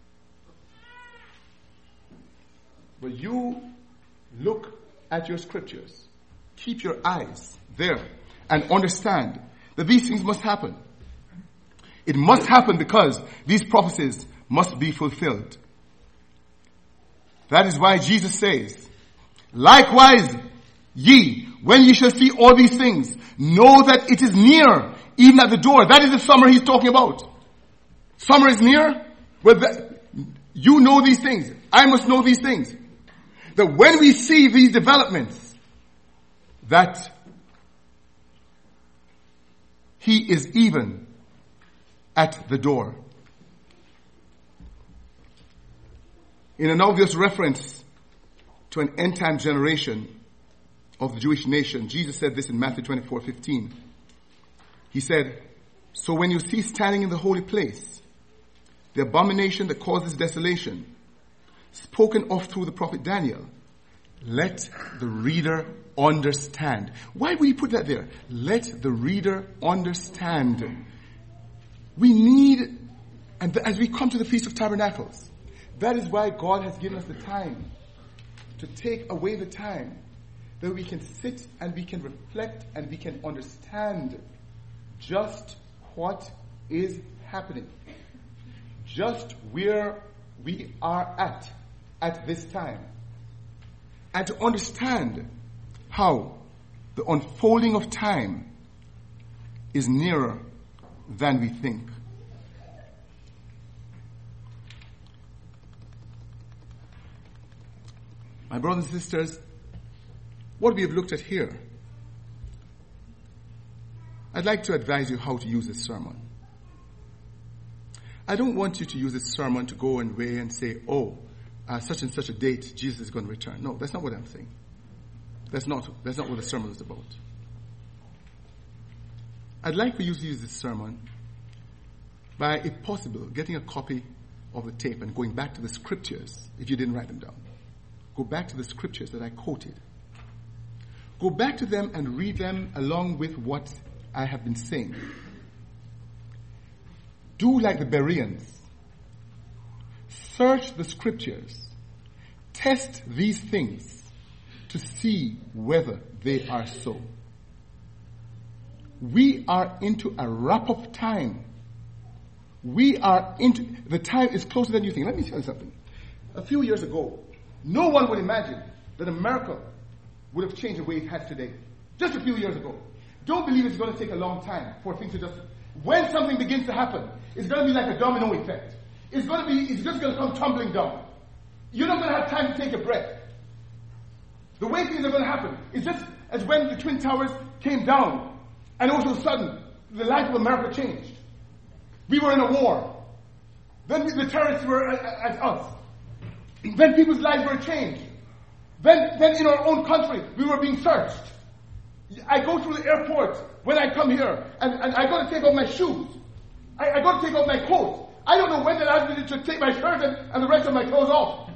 But you look at your scriptures. Keep your eyes there and understand that these things must happen. It must happen because these prophecies must be fulfilled. That is why Jesus says, likewise, ye, when ye shall see all these things, know that it is near, even at the door. That is the summer he's talking about. Summer is near. Well, that, you know these things. I must know these things. That when we see these developments, that he is even at the door. In an obvious reference to an end-time generation of the Jewish nation, Jesus said this in Matthew twenty-four fifteen. He said, so when you see standing in the holy place, the abomination that causes desolation, spoken of through the prophet Daniel, let the reader understand. Why would he put that there? Let the reader understand. We need, and as we come to the Feast of Tabernacles, that is why God has given us the time to take away the time that we can sit and we can reflect and we can understand just what is happening. Just where we are at at this time. And to understand how the unfolding of time is nearer than we think. My brothers and sisters, what we have looked at here, I'd like to advise you how to use this sermon. I don't want you to use this sermon to go and weigh and say, oh, uh, such and such a date, Jesus is going to return. No, that's not what I'm saying. That's not, that's not what the sermon is about. I'd like for you to use this sermon by, if possible, getting a copy of the tape and going back to the scriptures, if you didn't write them down. Go back to the scriptures that I quoted. Go back to them and read them along with what I have been saying. Do like the Bereans. Search the scriptures. Test these things to see whether they are so. We are into a wrap-up time. We are into, the time is closer than you think. Let me tell you something. A few years ago, no one would imagine that America would have changed the way it has today. Just a few years ago. Don't believe it's going to take a long time for things to just, when something begins to happen, it's going to be like a domino effect. It's going to be, it's just going to come tumbling down. You're not going to have time to take a breath. The way things are going to happen is just as when the Twin Towers came down, and all of a sudden, the life of America changed. We were in a war. Then the terrorists were at, at us. Then people's lives were changed. Then, then in our own country, we were being searched. I go through the airport when I come here, and, and I got to take off my shoes. I, I got to take off my coat. I don't know when they'll ask me to take my shirt and, and the rest of my clothes off.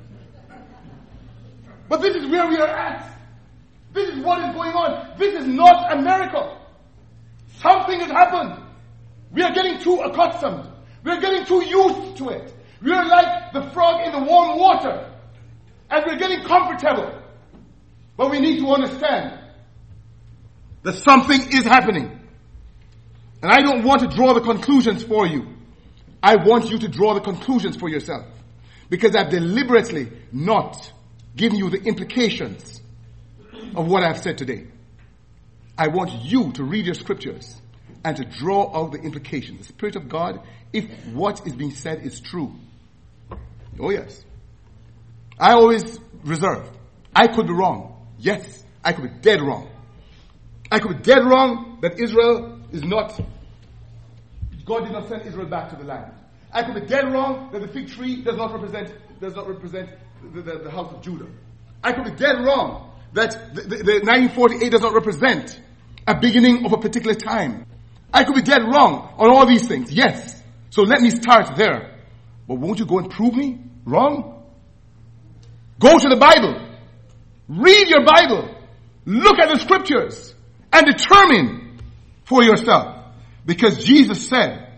But this is where we are at. This is what is going on. This is not America. Something has happened. We are getting too accustomed. We are getting too used to it. We are like the frog in the warm water. And we're getting comfortable. But we need to understand that something is happening. And I don't want to draw the conclusions for you. I want you to draw the conclusions for yourself. Because I've deliberately not given you the implications of what I've said today. I want you to read your scriptures and to draw out the implications. The Spirit of God, if what is being said is true. Oh yes. I always reserve. I could be wrong. Yes, I could be dead wrong. I could be dead wrong that Israel is not, God did not send Israel back to the land. I could be dead wrong that the fig tree does not represent, does not represent the, the, the house of Judah. I could be dead wrong that the, the, the nineteen forty-eight does not represent a beginning of a particular time. I could be dead wrong on all these things. Yes. So let me start there. But won't you go and prove me wrong? Go to the Bible. Read your Bible. Look at the scriptures and determine for yourself. Because Jesus said,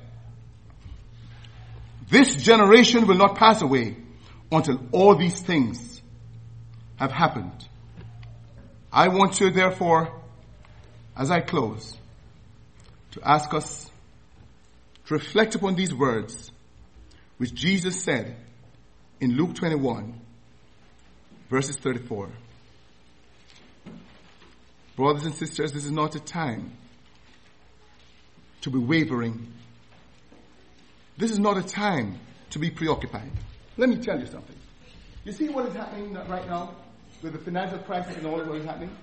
this generation will not pass away until all these things have happened. I want you, therefore, as I close, to ask us to reflect upon these words which Jesus said in Luke twenty-one, verses thirty-four. Brothers and sisters, this is not a time to be wavering. This is not a time to be preoccupied. Let me tell you something. You see what is happening right now with the financial crisis and all of what is happening?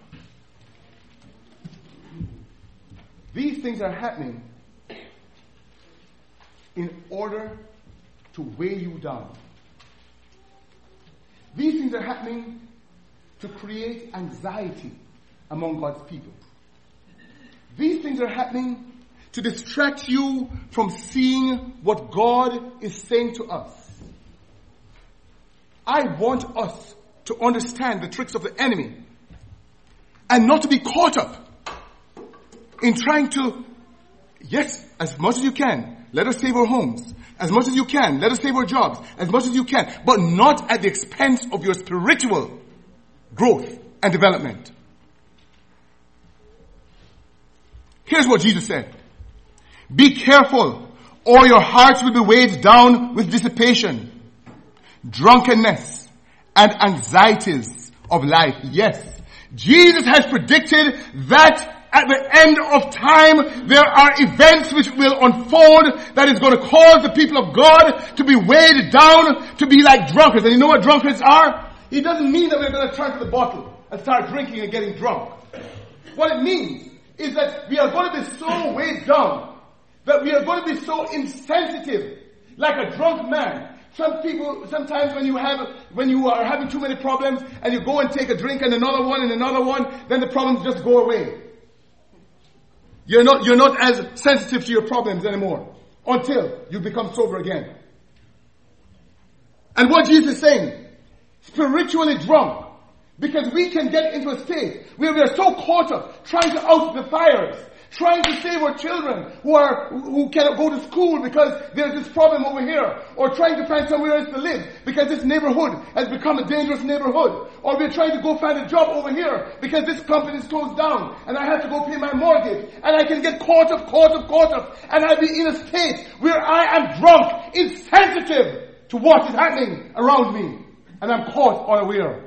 These things are happening in order to weigh you down. These things are happening to create anxiety among God's people. These things are happening to distract you from seeing what God is saying to us. I want us to understand the tricks of the enemy and not to be caught up in trying to, yes, as much as you can, let us save our homes. As much as you can, let us save our jobs. As much as you can, but not at the expense of your spiritual growth and development. Here's what Jesus said. Be careful, or your hearts will be weighed down with dissipation, drunkenness, and anxieties of life. Yes, Jesus has predicted that at the end of time, there are events which will unfold that is going to cause the people of God to be weighed down, to be like drunkards. And you know what drunkards are? It doesn't mean that we're going to turn to the bottle and start drinking and getting drunk. What it means is that we are going to be so weighed down, that we are going to be so insensitive, like a drunk man. Some people, sometimes when you have, when you are having too many problems and you go and take a drink and another one and another one, then the problems just go away. You're not, you're not as sensitive to your problems anymore until you become sober again. And what Jesus is saying, spiritually drunk, because we can get into a state where we are so caught up trying to out the fires, trying to save our children who are who cannot go to school because there's this problem over here, or trying to find somewhere else to live because this neighborhood has become a dangerous neighborhood, or we're trying to go find a job over here because this company is closed down and I have to go pay my mortgage, and I can get caught up, caught up, caught up, and I'll be in a state where I am drunk, insensitive to what is happening around me, and I'm caught unaware.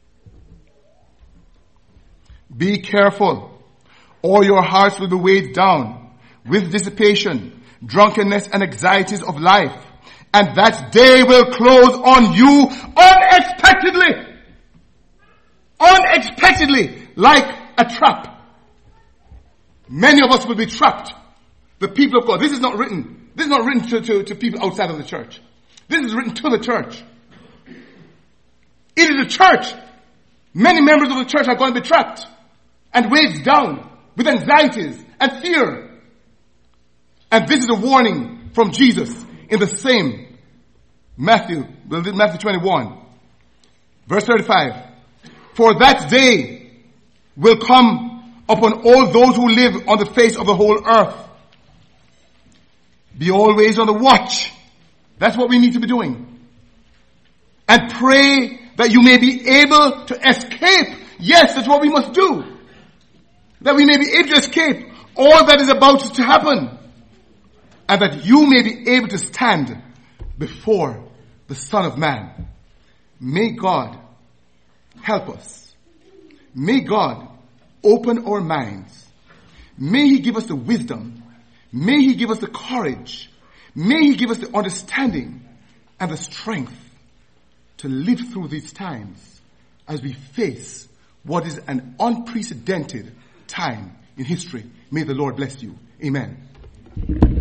Be careful, or your hearts will be weighed down with dissipation, drunkenness, and anxieties of life, and that day will close on you unexpectedly. Unexpectedly, like a trap. Many of us will be trapped. The people of God. This is not written. This is not written to, to, to people outside of the church. This is written to the church. It is the church. Many members of the church are going to be trapped and weighed down with anxieties and fear. And this is a warning from Jesus in the same Matthew, Matthew twenty-one, verse thirty-five. For that day will come upon all those who live on the face of the whole earth. Be always on the watch. That's what we need to be doing. And pray that you may be able to escape. Yes, that's what we must do. That we may be able to escape all that is about to happen. And that you may be able to stand before the Son of Man. May God help us. May God open our minds. May He give us the wisdom. May He give us the courage. May He give us the understanding and the strength to live through these times as we face what is an unprecedented time in history. May the Lord bless you. Amen.